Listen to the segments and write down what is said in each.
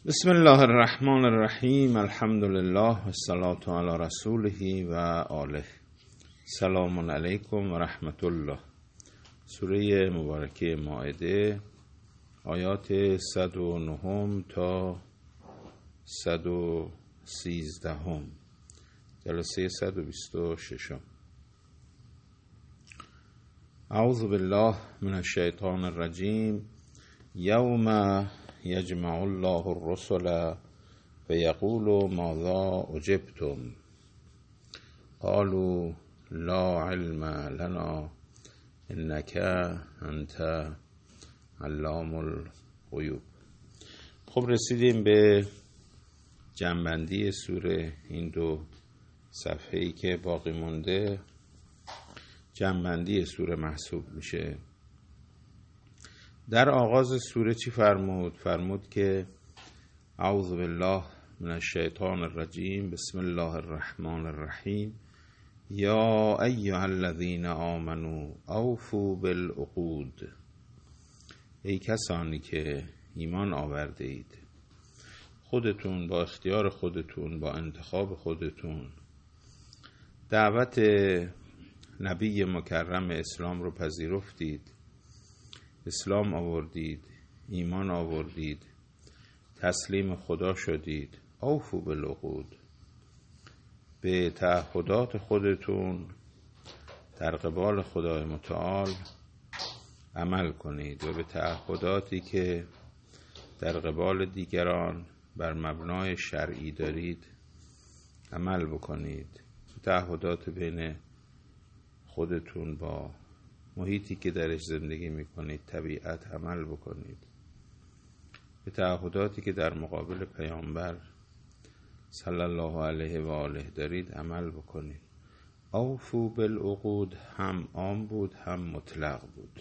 بسم الله الرحمن الرحیم. الحمد لله و الصلاة علی رسوله و آله. سلام علیکم و رحمت الله. سوره مبارکه مائده، آیات 109 تا 113، جلسه 126. اعوذ بالله من الشیطان الرجیم. یوم یجمع الله الرسل فیقول ماذا اجبتم قالوا لا علم لنا انک انت علام الغیوب. خب رسیدیم به جمع‌بندی سوره. این دو صفحه‌ای که باقی مونده جمع‌بندی سوره محسوب میشه. در آغاز سوره چی فرمود؟ فرمود که اعوذ بالله من الشیطان الرجیم، بسم الله الرحمن الرحیم. یا ایها الذین آمنوا اوفوا بالعقود. ای کسانی که ایمان آورده اید، خودتون با اختیار خودتون، با انتخاب خودتون دعوت نبی مکرم اسلام رو پذیرفتید، اسلام آوردید، ایمان آوردید، تسلیم خدا شدید. اوفوا بالعقود، به تعهدات خودتون در قبال خدای متعال عمل کنید و به تعهداتی که در قبال دیگران بر مبنای شرعی دارید عمل بکنید. تعهدات بین خودتون با محیطی که درش زندگی میکنید، طبیعت، عمل بکنید. به تعهداتی که در مقابل پیامبر صلی الله علیه و آله دارید عمل بکنید. اوفوا بالعقود هم عام بود هم مطلق بود.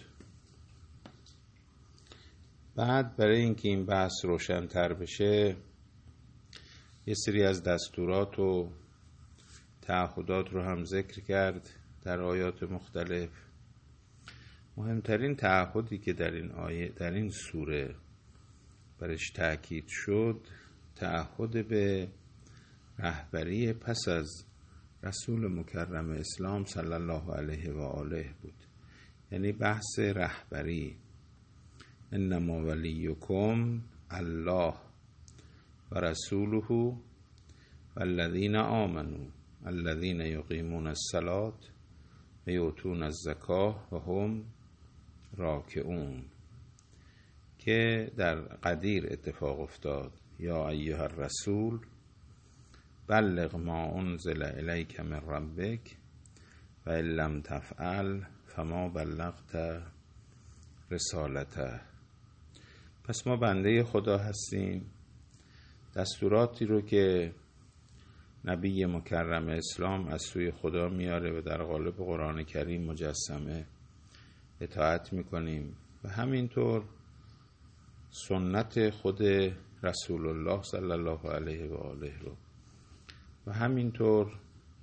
بعد برای اینکه این بحث روشن‌تر بشه یه سری از دستورات و تعهدات رو هم ذکر کرد در آیات مختلف. مهمترین تعهدی که در این آیه، در این سوره برش تأکید شد، تعهد به رهبری پس از رسول مکرم اسلام صلی الله علیه و آله بود. یعنی بحث رهبری. انما ولیکم الله و رسوله والذین آمنوا الذین یقیمون الصلاة و یؤتون الزکاة و هم راکعون، که در قدیر اتفاق افتاد. یا ایها الرسول بلغ ما انزل الیک من ربک و ان لم تفعل فما بلغت رسالته. پس ما بنده خدا هستیم. دستوراتی رو که نبی مکرم اسلام از سوی خدا میاره و در قالب قرآن کریم مجسمه اطاعت میکنیم و همینطور سنت خود رسول الله صلی الله علیه و آله رو و همینطور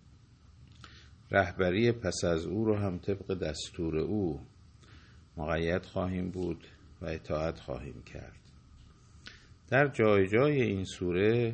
رهبری پس از او رو هم طبق دستور او مقید خواهیم بود و اطاعت خواهیم کرد. در جای جای این سوره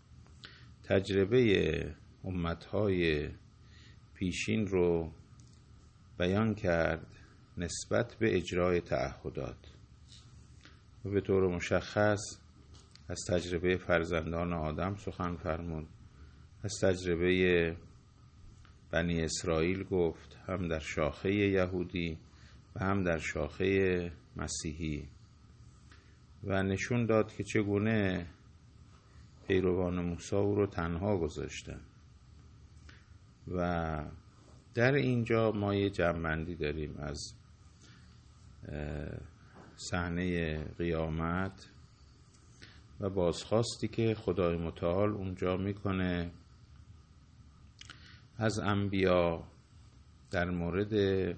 تجربه امتهای پیشین رو بیان کرد نسبت به اجرای تعهدات و به طور مشخص از تجربه فرزندان آدم سخن فرمود، از تجربه بنی اسرائیل گفت، هم در شاخه یهودی و هم در شاخه مسیحی، و نشون داد که چگونه پیروان موسی او رو تنها گذاشتن. و در اینجا ما یه جمع‌بندی داریم از صحنه قیامت و بازخواستی که خدای متعال اونجا میکنه از انبیا در مورد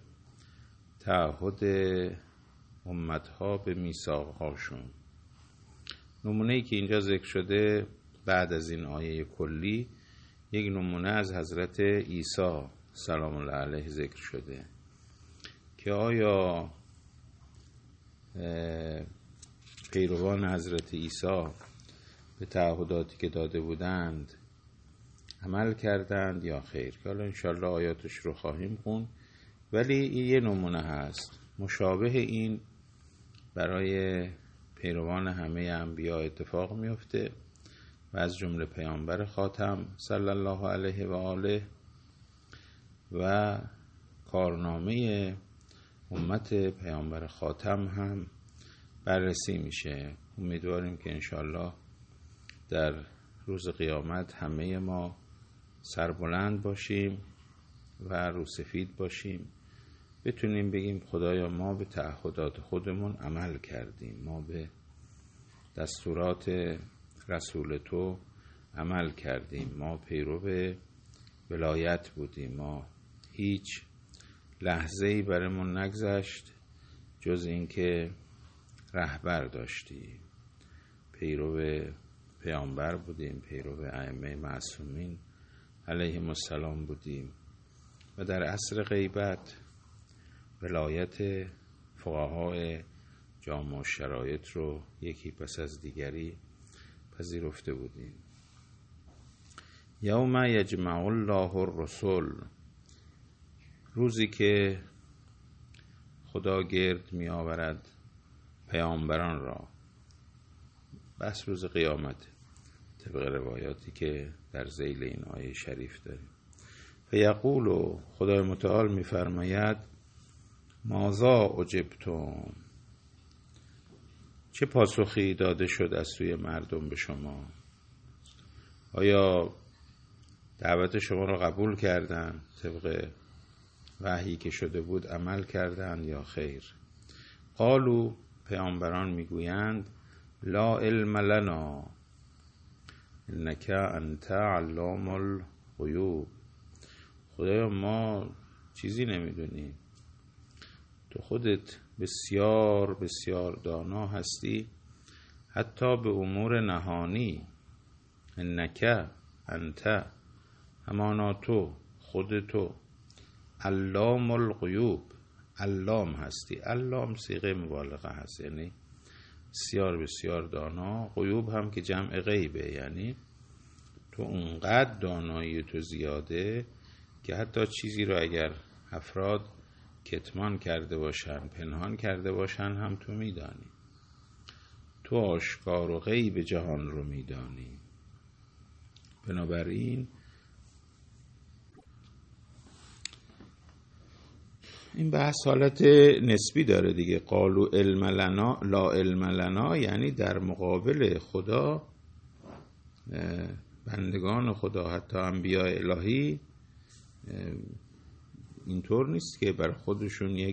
تعهد امتها به میثاقهاشون. نمونه‌ای که اینجا ذکر شده بعد از این آیه کلی، یک نمونه از حضرت عیسی سلام الله علیه ذکر شده که آیا پیروان حضرت عیسی به تعهداتی که داده بودند عمل کردند یا خیر، که حالا انشالله آیاتش رو خواهیم خوند. ولی یه نمونه هست مشابه این برای پیروان همه انبیا اتفاق میفته و از جمله پیامبر خاتم صلی الله علیه و آله و کارنامه امت پیامبر خاتم هم بررسی میشه. امیدواریم که انشالله در روز قیامت همه ما سربلند باشیم و روسفید باشیم، بتونیم بگیم خدایا ما به تعهدات خودمون عمل کردیم، ما به دستورات رسول تو عمل کردیم، ما پیرو ولایت بودیم، ما هیچ لحظه‌ای برامون نگذشت جز اینکه رهبر داشتیم، پیرو پیامبر بودیم، پیرو ائمه معصومین علیهم السلام بودیم و در عصر غیبت ولایت فقهای جامع الشرایط رو یکی پس از دیگری پذیرفته بودیم. یوم یجمع الله الرسل، روزی که خدا گرد می آورد پیامبران را، بس روز قیامت طبق روایاتی که در ذیل این آیه شریف داریم. فیقول، خدای متعال می فرماید ماذا اجبتم، چه پاسخی داده شد از سوی مردم به شما؟ آیا دعوت شما را قبول کردند، طبق وحیی که شده بود عمل کردند یا خیر؟ قالوا، پیامبران میگویند لا علم لنا انک انت علام الغیوب، خدایا ما چیزی نمیدونیم، تو خودت بسیار بسیار دانا هستی حتی به امور نهانی. انک انت، همانا تو، خود تو، علام الغیوب، علام هستی. علام صیغه مبالغه هست، یعنی بسیار بسیار دانا. غیوب هم که جمع غیبه، یعنی تو اونقدر دانایی تو زیاده که حتی چیزی رو اگر افراد کتمان کرده باشن، پنهان کرده باشن، هم تو میدانی. تو آشکار و غیب جهان رو میدانی. بنابراین این بحث حالت نسبی داره دیگه. قالوا علم لنا لا علم لنا، یعنی در مقابل خدا بندگان خدا، حتی انبیاء الهی، اینطور نیست که بر خودشون یک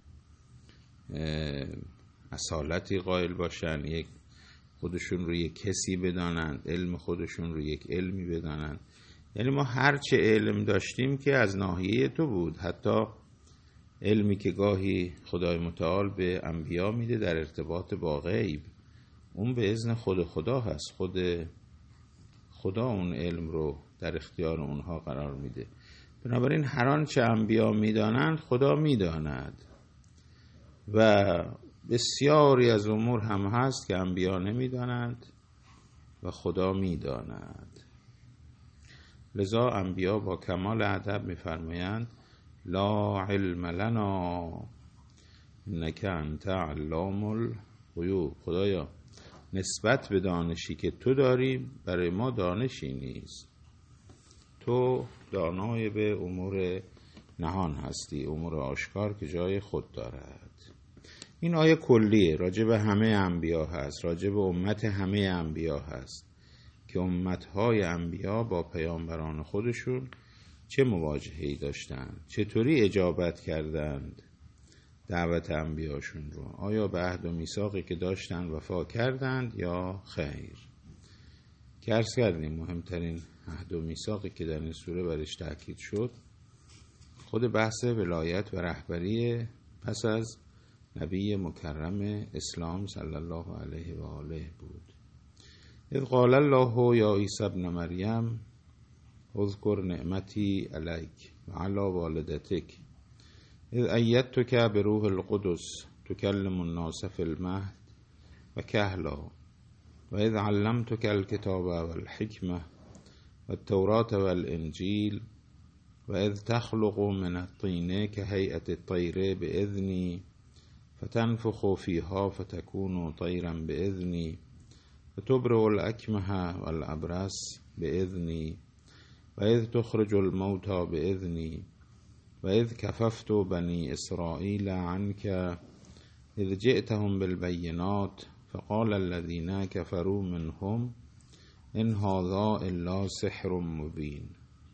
اصالتی قائل باشن، یک خودشون رو یک کسی بدانند، علم خودشون رو یک علمی بدانند. یعنی ما هرچه علم داشتیم که از ناحیه تو بود، حتی علمی که گاهی خدای متعال به انبیا میده در ارتباط با غیب، اون به اذن خود خدا هست، خود خدا اون علم رو در اختیار اونها قرار میده. بنابراین هر آنچه انبیا میدانند خدا میداند و بسیاری از امور هم هست که انبیا نمیدانند و خدا میداند. لذا انبیا با کمال ادب میفرمایند لا علم لنا انک انت علام الغیوب، خدایا نسبت به دانشی که تو داری برای ما دانشی نیست، تو دانای به امور نهان هستی، امور آشکار که جای خود دارد. این آیه کلیه، راجع به همه انبیا هست، راجع به امت همه انبیا هست که امتهای انبیا با پیامبران خودشون چه مواجهه‌ای داشتند، چطوری اجابت کردند دعوت انبیاشون رو، آیا به عهد و میثاقی که داشتند وفا کردند یا خیر. که عرض کردیم مهمترین عهد و میثاقی که در این سوره برش تأکید شد خود بحث ولایت و رهبری پس از نبی مکرم اسلام صلی الله علیه و آله بود. اذ قال الله یا عیسی ابن مریم اذکر نعمتی علیک و علی والدتک اذ ایدتک بروح القدس تکلم الناس فی المهد و کهلا و اذ علمتک الکتاب والحکمة والتوراة والانجیل و اذ تخلق من الطین كهیئة الطیر بإذنی فتنفخ فیها فتکون طیرا بإذنی و تبرئ الأکمه والأبرص بإذنی و اذ تخرج الموتى بإذنی و اذ کففت بنی اسرائیل عنک اذ جئتهم بالبینات فقال الذين كفروا منهم إن هذا إلا سحر مبين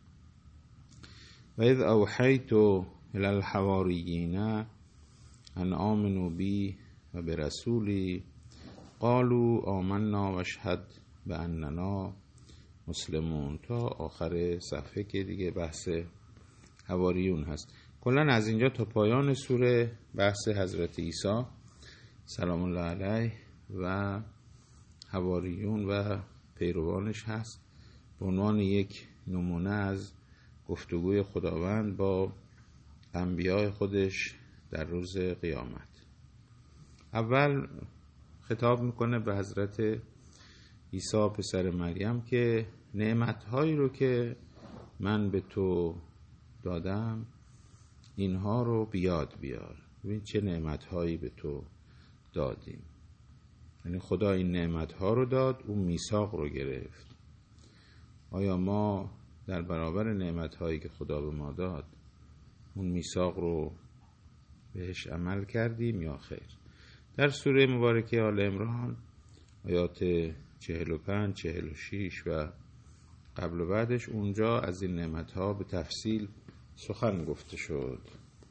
و اذ اوحیت إلى الحواریین أن آمنوا بی و برسولی قالوا آمنا واشهد بأننا مسلمون، تا آخر صفحه که دیگه بحث حواریون هست. کلا از اینجا تا پایان سوره بحث حضرت عیسی سلام الله علیه و حواریون و پیروانش هست به عنوان یک نمونه از گفتگوی خداوند با انبیاء خودش در روز قیامت. اول خطاب میکنه به حضرت عیسی پسر مریم که نعمتهایی رو که من به تو دادم اینها رو بیاد بیار. ببین چه نعمتهایی به تو دادیم. یعنی خدا این نعمتها رو داد، اون میثاق رو گرفت. آیا ما در برابر نعمتهایی که خدا به ما داد اون میثاق رو بهش عمل کردیم یا خیر؟ در سوره مبارکه آل عمران آیات 45 46 و قبل و بعدش اونجا از این نعمتها به تفصیل سخن گفته شد.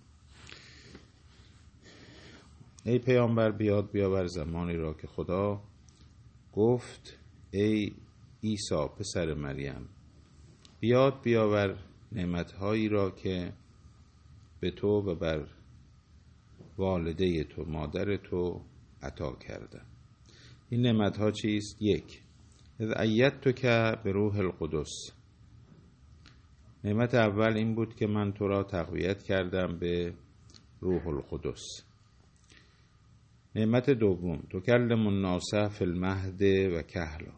ای پیامبر بیاور زمانی را که خدا گفت ای عیسی پسر مریم بیاور نعمتهایی را که به تو و بر والده تو مادر تو عطا کردم. این نعمتها چیست؟ یک، اذ ایدتک بروح القدس. نعمت اول این بود که من تو را تقویت کردم به روح القدس. نعمت دوم تکلم الناس فی المهد و کهلا.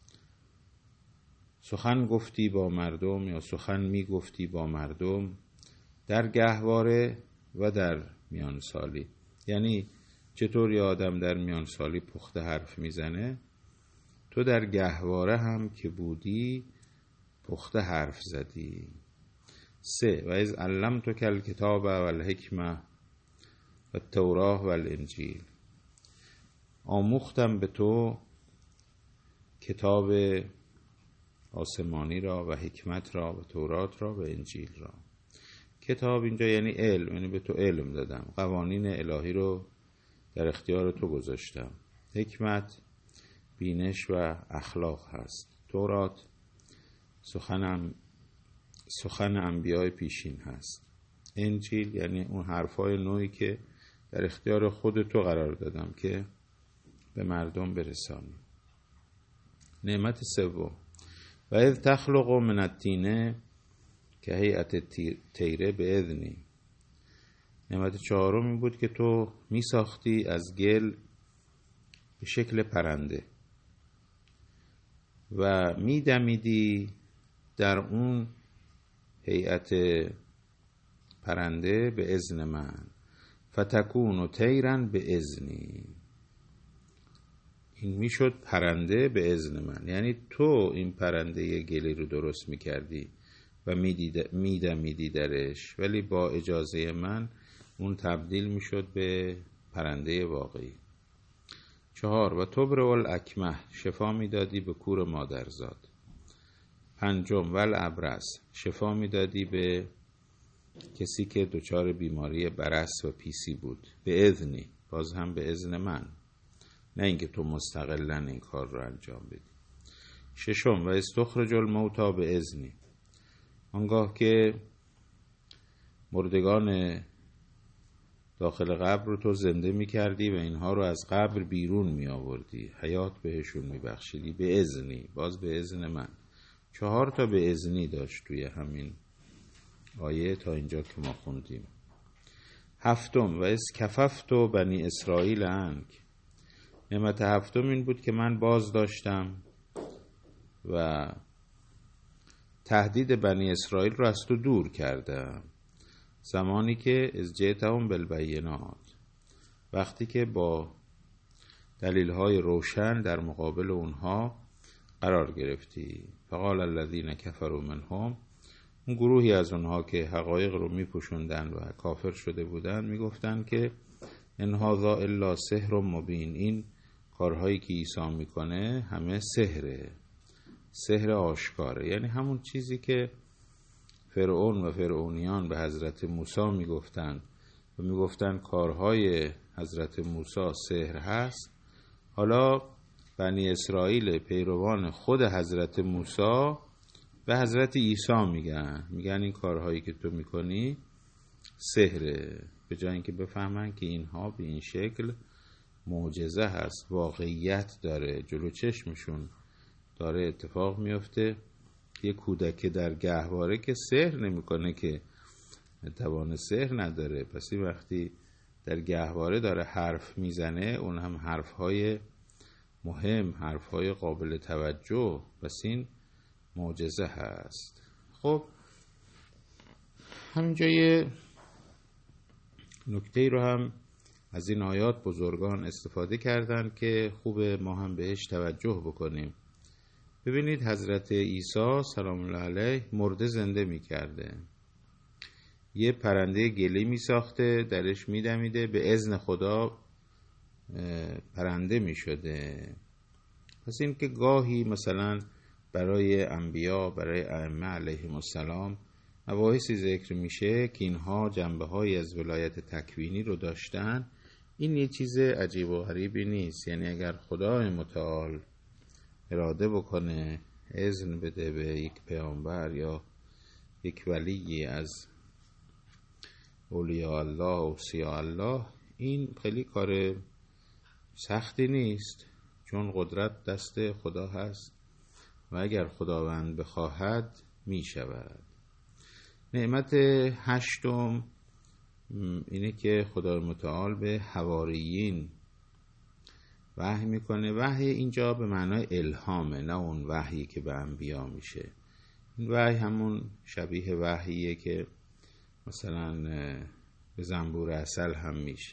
سخن گفتی با مردم یا سخن می گفتی با مردم در گهواره و در میانسالی. یعنی چطوری آدم در میانسالی پخته حرف میزنه، تو در گهواره هم که بودی پخته حرف زدی. سه، و اذ علمتک الکتاب والحکمة والتوراة والانجیل. آموختم به تو کتاب آسمانی را و حکمت را و تورات را و انجیل را. کتاب اینجا یعنی علم، یعنی به تو علم دادم، قوانین الهی رو در اختیار تو گذاشتم. حکمت بینش و اخلاق هست. تورات سخن انبیاء پیشین هست. انجیل یعنی اون حرفای نوعی که در اختیار خود تو قرار دادم که به مردم برسانی. نعمت سوم و اذ تخلق من الطین کهیئة الطیر بإذنی. نعمت چهارم این بود که تو می ساختی از گل به شکل پرنده و می دمیدی در اون هیئت پرنده به اذن من، فتکون طیرا به اذنی. این میشد پرنده به اذن من، یعنی تو این پرنده گلی رو درست میکردی و میدمیدی درش، ولی با اجازه من اون تبدیل میشد به پرنده واقعی. 4 و تبرئ الاکمه. شفا میدادی به کور مادرزاد. 5 و الابرص. شفا میدادی به کسی که دچار بیماری برص و پیسی بود. به اذنی، باز هم به اذن من، نه اینکه تو مستقلاً این کار رو انجام بدی. 6 و استخرج الموتى به اذنی. آنگاه که مردگان داخل قبر رو تو زنده می کردی و اینها رو از قبر بیرون می آوردی، حیات بهشون می بخشیدی به اذنی، باز به اذن من. 4 تا به اذنی داشت توی همین آیه تا اینجا که ما خوندیم. 7 و از کففت بنی اسرائیل عنک. نعمت هفتم این بود که من باز داشتم و تهدید بنی اسرائیل رو از تو دور کردم. زمانی که از جئتهم بالبینات، وقتی که با دلیل‌های روشن در مقابل اونها قرار گرفتی. فقال الذین کفروا منهم، اون گروهی از اونها که حقایق رو میپوشوندن و کافر شده بودن میگفتن که ان هذا الا سحر مبین، این کارهایی که عیسی میکنه همه سحره، سحر آشکاره. یعنی همون چیزی که فرعون و فرعونیان به حضرت موسی میگفتن و میگفتن کارهای حضرت موسی سحر هست، حالا بنی اسرائیل پیروان خود حضرت موسی به حضرت عیسی میگن این کارهایی که تو میکنی سحره، به جای اینکه بفهمن که اینها به این شکل معجزه هست، واقعیت داره، جلو چشمشون داره اتفاق میفته. یه کودک در گهواره که سحر نمیکنه، که توان سحر نداره، پس این وقتی در گهواره داره حرف میزنه، اون هم حرفهای مهم، حرفهای قابل توجه، پس این معجزه هست. خب همینجا یه نکته رو هم از این آیات بزرگان استفاده کردن که خوبه ما هم بهش توجه بکنیم. ببینید حضرت عیسی سلام الله علیه مرده زنده می کرده، یه پرنده گلی می ساخته، درش می دمیده، به اذن خدا پرنده می شده. پس این که گاهی مثلا برای انبیا، برای ائمه علیهم السلام مباحثی ذکر میشه که اینها جنبه های از ولایت تکوینی رو داشتن، این یه چیز عجیب و غریبی نیست. یعنی اگر خدای متعال اراده بکنه، اذن بده به یک پیامبر یا یک ولی از اولیاء الله و اوصیاء الله، این خیلی کار سختی نیست، چون قدرت دست خدا هست و اگر خداوند بخواهد می شود. نعمت هشتم اینه که خدای متعال به حواریین وحی میکنه. وحی اینجا به معنای الهامه، نه اون وحیی که به انبیا میشه. این وحی همون شبیه وحیه که مثلا به زنبور عسل هم میشه،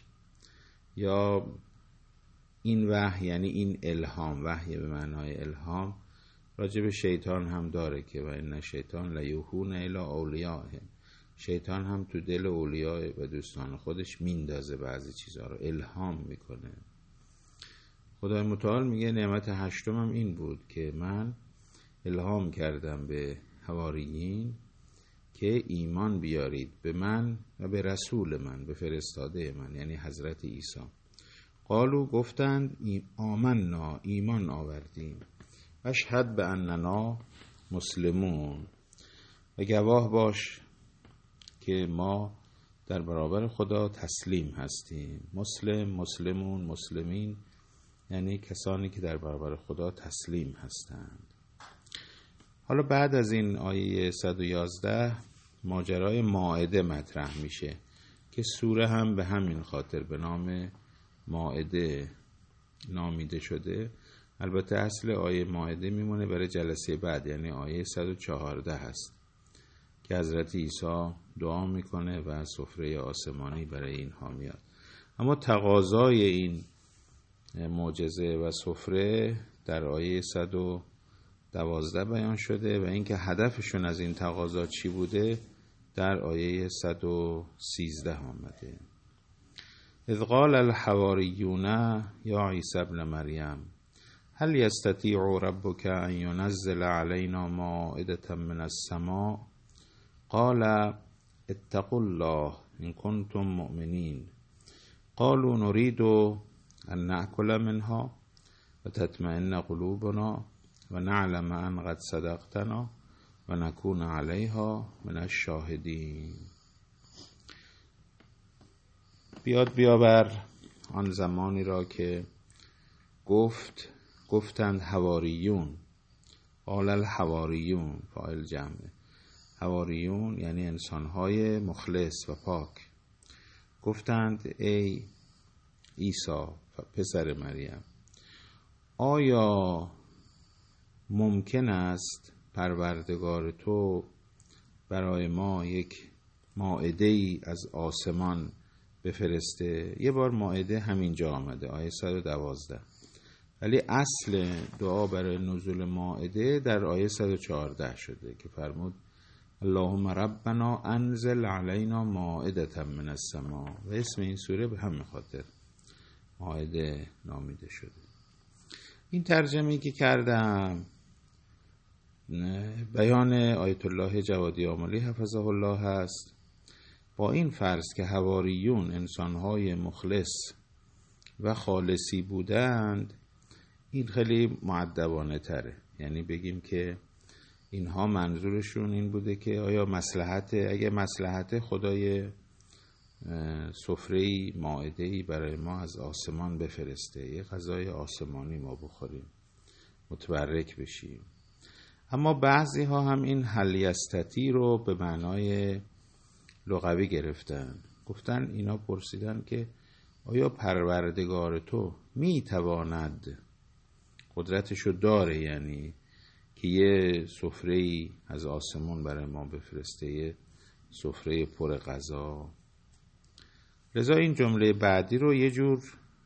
یا این وحی یعنی این الهام، وحی به معنای الهام راجع به شیطان هم داره که و این شیطان لیوحون الی اولیائه، شیطان هم تو دل اولیاء و دوستان خودش میندازه، بعضی چیزها رو الهام میکنه. خدای متعال میگه نعمت هشتم هم این بود که من الهام کردم به حواریین که ایمان بیارید به من و به رسول من، به فرستاده من، یعنی حضرت عیسی. قالو گفتند آمنا، ایمان آوردیم، اشهد به اننا مسلمون، و گواه باش که ما در برابر خدا تسلیم هستیم. مسلم، مسلمون، مسلمین یعنی کسانی که در برابر خدا تسلیم هستند. حالا بعد از این آیه 111 ماجرای مائده مطرح میشه که سوره هم به همین خاطر به نام مائده نامیده شده. البته اصل آیه مائده میمونه برای جلسه بعد، یعنی آیه 114 هست که حضرت عیسی دعا میکنه و سفره آسمانی برای اینها میاد. اما تقاضای این معجزه و سفره در آیه 112 بیان شده و اینکه هدفشون از این تقاضا چی بوده در آیه 113 آمده. اذ قال الحواریون یا عیسی ابن مریم هل یستطیع ربک ان ینزل علینا مائدة من السماء قال اتقوا الله ان کنتم مؤمنین قالوا نريد ان نأكل منها و تطمئن قلوبنا و نعلم ان قد صدقتنا و نكون علیها من الشاهدین. بیاد بیاور آن زمانی را که گفتند حواریون، قال الحواریون، فاعل جمع، حواریون یعنی انسانهای مخلص و پاک، گفتند ای عیسی پسر مریم آیا ممکن است پروردگار تو برای ما یک مائده‌ای از آسمان بفرسته؟ یه بار مائده همینجا آمده، آیه 112، ولی اصل دعا برای نزول مائده در آیه 114 شده که فرمود اللهم ربنا انزل علینا مائدة من السماء، و اسم این سوره به همین خاطر مائده نامیده شده. این ترجمه‌ای که کردم بیان آیت الله جوادی آملی حفظه الله هست، با این فرض که حواریون انسان‌های مخلص و خالصی بودند. این خیلی مؤدبانه تره، یعنی بگیم که اینها منظورشون این بوده که آیا اگه مصلحت خدای سفره‌ای مائده‌ای برای ما از آسمان بفرسته، یه غذای آسمانی ما بخوریم متبرک بشیم. اما بعضی ها هم این هل یستطیع رو به معنای لغوی گرفتن، گفتن اینا پرسیدن که آیا پروردگار تو میتواند، قدرتشو داره، یعنی که یه سفره‌ای از آسمون برای ما بفرسته، یه سفره پر غذا. لذا این جمله بعدی رو یه جور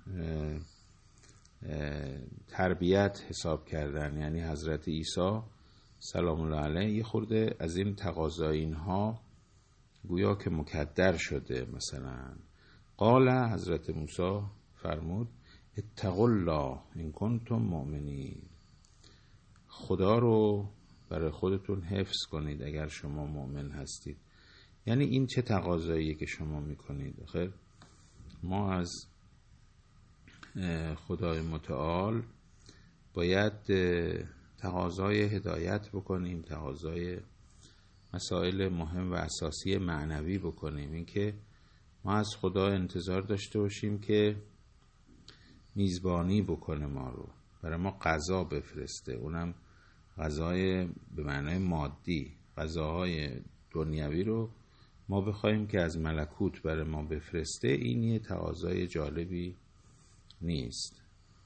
تربیت حساب کردن، یعنی حضرت عیسی سلام الله علیه یه خورده از این تقاضای اینها گویا که مکدر شده. مثلا قال، حضرت موسی فرمود اتقوا الله ان کنتم مؤمنین، خدا رو برای خودتون حفظ کنید اگر شما مؤمن هستید. یعنی این چه تقاضاییه که شما میکنید؟ آخر ما از خدای متعال باید تقاضای هدایت بکنیم، تقاضای مسائل مهم و اساسی معنوی بکنیم. این که ما از خدا انتظار داشته باشیم که میزبانی بکنه ما رو، برای ما غذا بفرسته، اونم غذای به معنای مادی. غذاهای دنیوی رو ما بخوایم که از ملکوت برای ما بفرسته، این یه تقاضای جالبی نیست.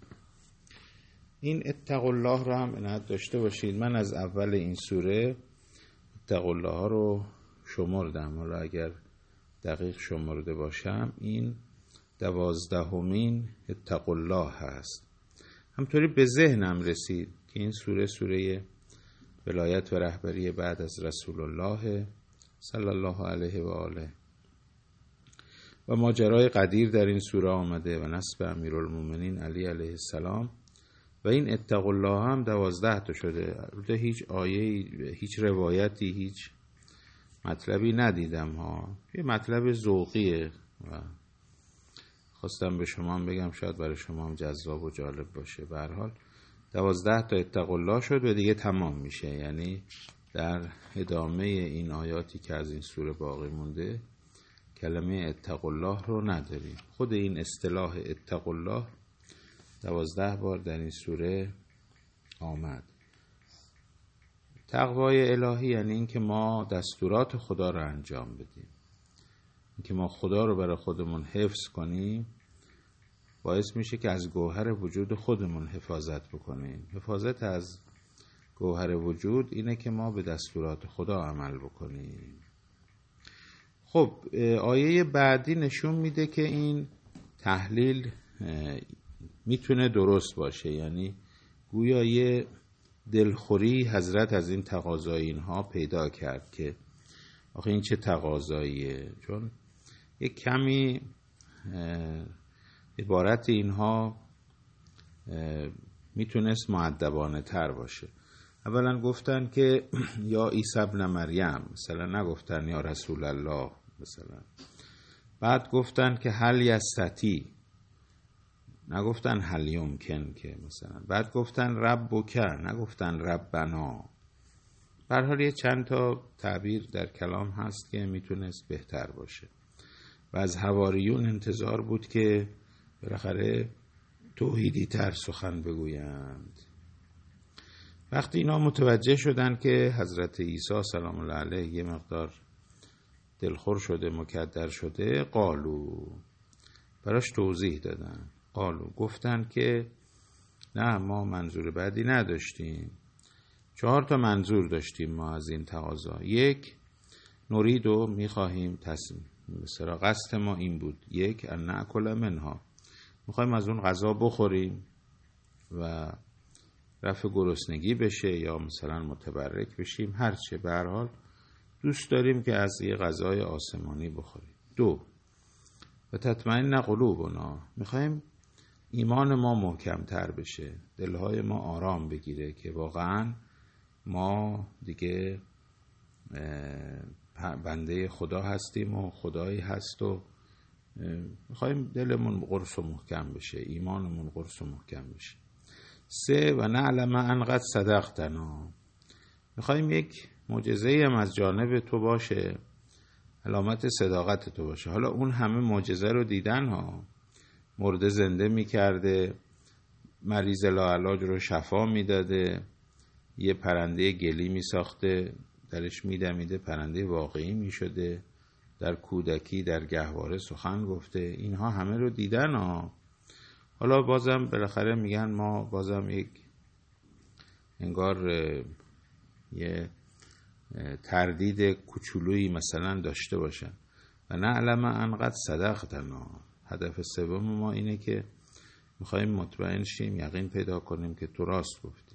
این اتقوا الله رو هم عنایت داشته باشید. من از اول این سوره اتقوا الله رو شمردم، حالا اگر دقیق شمرده باشم این 12مین اتقوا الله هست. همطوری به ذهنم رسید که این سوره ولایت و رهبری بعد از رسول الله صلی الله علیه و آله و ماجرای قدیر در این سوره آمده و نصب امیرالمومنین علی علیه السلام، و این اتقوا الله هم 12 تا شده. البته هیچ آیه، هیچ روایتی، هیچ مطلبی ندیدم ها. یه مطلب ذوقیه و خواستم به شما هم بگم، شاید برای شما هم جذاب و جالب باشه. به هر حال 12 تا اتقوا الله شد و دیگه تمام میشه. یعنی در ادامه این آیاتی که از این سوره باقی مونده کلمه اتقوا الله رو نداریم. خود این اصطلاح اتقوا الله 12 بار در این سوره آمد. تقوای الهی یعنی این که ما دستورات خدا رو انجام بدیم، این که ما خدا رو برای خودمون حفظ کنیم، باعث میشه که از گوهر وجود خودمون حفاظت بکنیم. حفاظت از گوهر وجود اینه که ما به دستورات خدا عمل بکنیم. خب آیه بعدی نشون میده که این تحلیل میتونه درست باشه، یعنی گویا یه دلخوری حضرت از این تقاضای اینها پیدا کرد که آخه این چه تقاضاییه، چون یه کمی عبارت اینها میتونست مؤدبانه تر باشه. اولا گفتن که یا عیسی ابن مریم، مثلا نگفتن یا رسول الله مثلا. بعد گفتن که هل یستطیع، نگفتن هل یمکن که مثلا. بعد گفتن ربک، نگفتن ربنا. به هر حال یه چند تا تعبیر در کلام هست که میتونست بهتر باشه و از حواریون انتظار بود که بالاخره توحیدی تر سخن بگویند. وقتی اینا متوجه شدن که حضرت عیسی سلام الله علیه یه مقدار دلخور شده، مکدر شده، قالو، براش توضیح دادن. قالو، گفتن که نه ما منظور بعدی نداشتیم. 4 تا منظور داشتیم ما از این تقاضا. 1 نرید و میخواهیم مثلا قصد ما این بود 1 ان نأکل منها، میخوایم از اون غذا بخوریم و رفع گرسنگی بشه یا مثلا متبرک بشیم، هرچه به هر حال دوست داریم که از یه غذای آسمانی بخوریم. 2 و تطمئن قلوبنا، میخوایم ایمان ما محکم تر بشه، دلهای ما آرام بگیره که واقعا ما دیگه بنده خدا هستیم و خدایی هست و میخوایم دلمون قرص و محکم بشه، ایمانمون قرص و محکم بشه. 3 و نعلم ان قد صدقتنا، میخوایم یک معجزه‌ای هم از جانب تو باشه، علامت صداقت تو باشه. حالا اون همه معجزه رو دیدن ها، مرده زنده میکرده، مریض لاعلاج رو شفا میداده، یه پرنده گلی میساخته درش میدمیده پرنده واقعی میشده، در کودکی در گهواره سخن گفته، اینها همه رو دیدن ها. حالا بازم بالاخره میگن ما بازم یک انگار یه تردید کوچولویی مثلا داشته باشن. و نعلم ان قد صدقتنا، هدف سوم ما اینه که میخوایم مطمئن شیم، یقین پیدا کنیم که تو راست گفتی.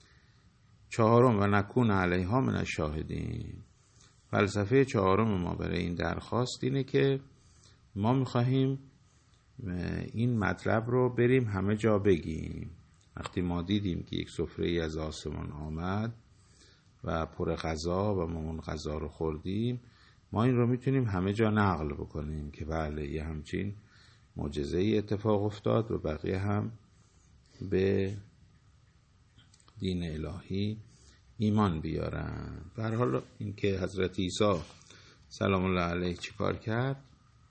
4 و نکون علیها من الشاهدین، فلسفه 4 ما برای این درخواست اینه که ما میخواهیم این مطلب رو بریم همه جا بگیم. وقتی ما دیدیم که یک سفره از آسمان آمد و پر غذا و ما اون غذا رو خوردیم، ما این رو میتونیم همه جا نقل بکنیم که بله یه همچین معجزه‌ای اتفاق افتاد و بقیه هم به دین الهی ایمان بیارن. به هر حال این که حضرت عیسی سلام الله علیه چیکار کرد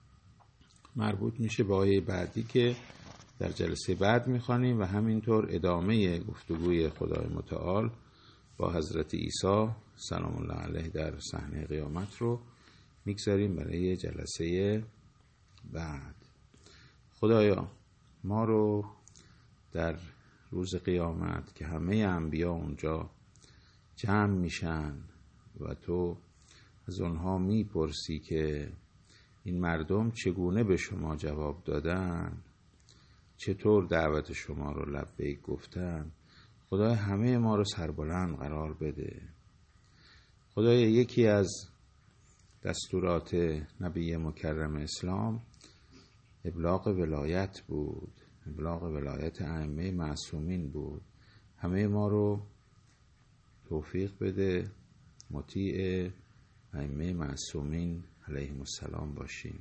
مربوط میشه به آیه بعدی که در جلسه بعد میخوانیم و همینطور ادامه گفتگوی خدای متعال با حضرت عیسی سلام الله علیه در صحنه قیامت رو میگذاریم برای جلسه بعد. خدایا ما رو در روز قیامت که همه انبیا اونجا جمع میشن و تو از اونها میپرسی که این مردم چگونه به شما جواب دادن، چطور دعوت شما رو لبیک گفتن، خدای همه ما رو سربلند قرار بده. خدای یکی از دستورات نبی مکرم اسلام ابلاغ ولایت بود، ابلاغ ولایت ائمه معصومین بود. همه ما رو توفیق بده مطیع ائمه معصومین علیهم السلام باشیم.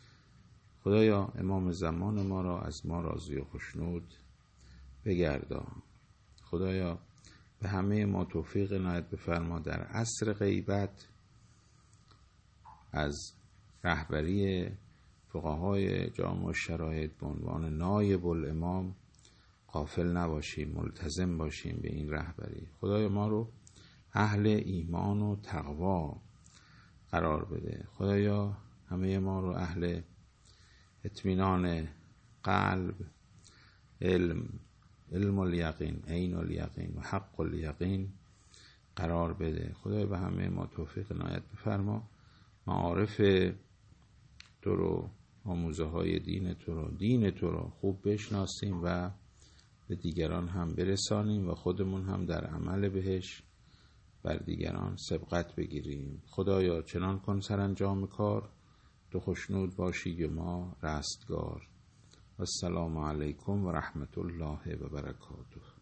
خدایا امام زمان ما را از ما راضی و خوشنود بگردان. خدایا به همه ما توفیق عنایت بفرما در عصر غیبت از رهبری فقهای جامع الشرایط به عنوان نایب الامام غافل نباشیم، ملتزم باشیم به این رهبری. خدای ما رو اهل ایمان و تقوا قرار بده. خدایا همه ما رو اهل اطمینان قلب، علم الیقین، عین الیقین و حق الیقین قرار بده. خدای به همه ما توفیق عنایت بفرما، معارف تو رو، آموزه های دین تو رو خوب بشناسیم و به دیگران هم برسانیم و خودمون هم در عمل بهش بر دیگران سبقت بگیریم. خدایا چنان کن سرانجام کار تو خوشنود باشی و ما رستگار. و السلام علیکم و رحمت الله و برکاته.